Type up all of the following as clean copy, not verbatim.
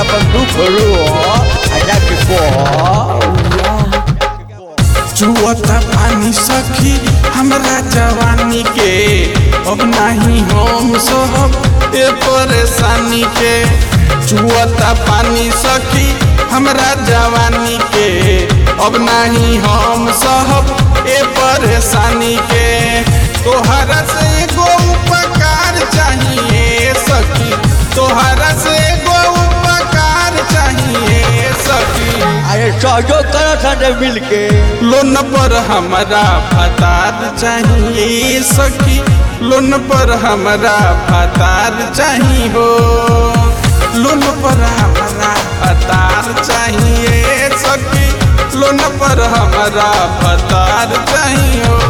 अपन दुख रो आजा के चुअता पानी सखी हमरा जवानी के अब नहीं हम सहब ए परेशानी के। चुअता पानी सखी हमरा जवानी के अब नहीं हम सहब ए परेशानी के। तोहरा से एगो उपकार चाहिए सखी, तोहरा से एगो उपकार चाहिए सखी। अरे सहयोग करो साथे मिल के। लोन पर हमारा भतार चाहिए सखी, लोन पर हमारा भतार चाहिए हो। लोन पर हमारा भतार चाहिए सखी, लोन पर हमारा भतार चाहिए हो।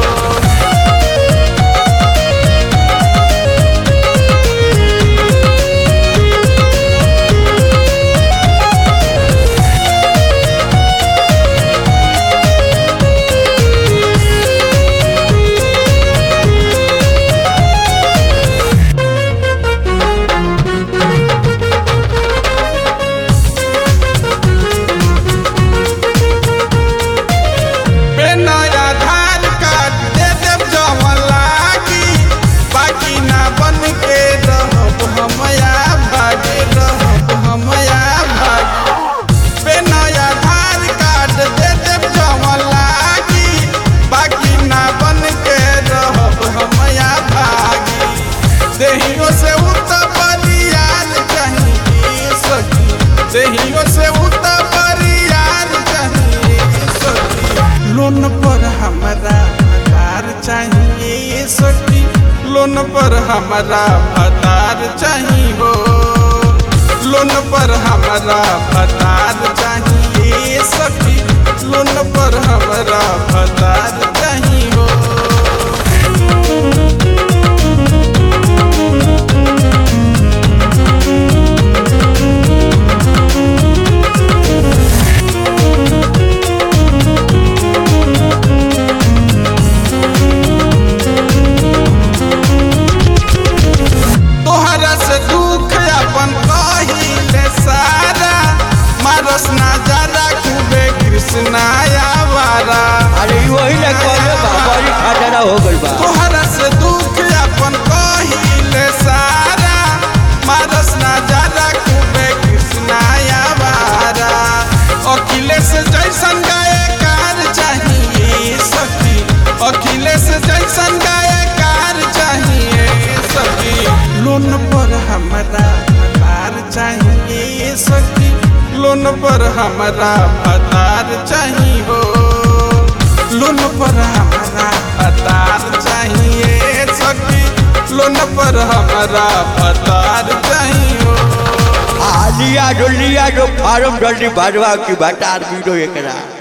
देहियों से उतर परियार चाहिए सखी, देहियों से उतर परियार चाहिए सखी। लोन पर हमारा भतार चाहिए सखी, लोन पर हमारा भतार चाहिए हो। लोन पर हमारा भतार चाहिए सखी, लोन पर हमारा भतार चाहिए हो। अरे वही ना कहले बाबरी खाजरा हो गइल बा। तोहरा से दुख अपन कहिले सारा, मारस ना ज्यादा खूबे कृष्णाया वारा। अखिलेश जैसन गायकार चाहिए सखी, अखिलेश जैसन गायकार चाहिए सखी। लोन पर हमारा भतार चाहिए सखी, लोन पर हमारा भतार चाहिए हो। लोन पर हमारा भतार चाहिए सखी, लोन पर हमारा भतार चाहिए हो। लिया जो फार्म जल्दी भरवा की भतार भी एकरा।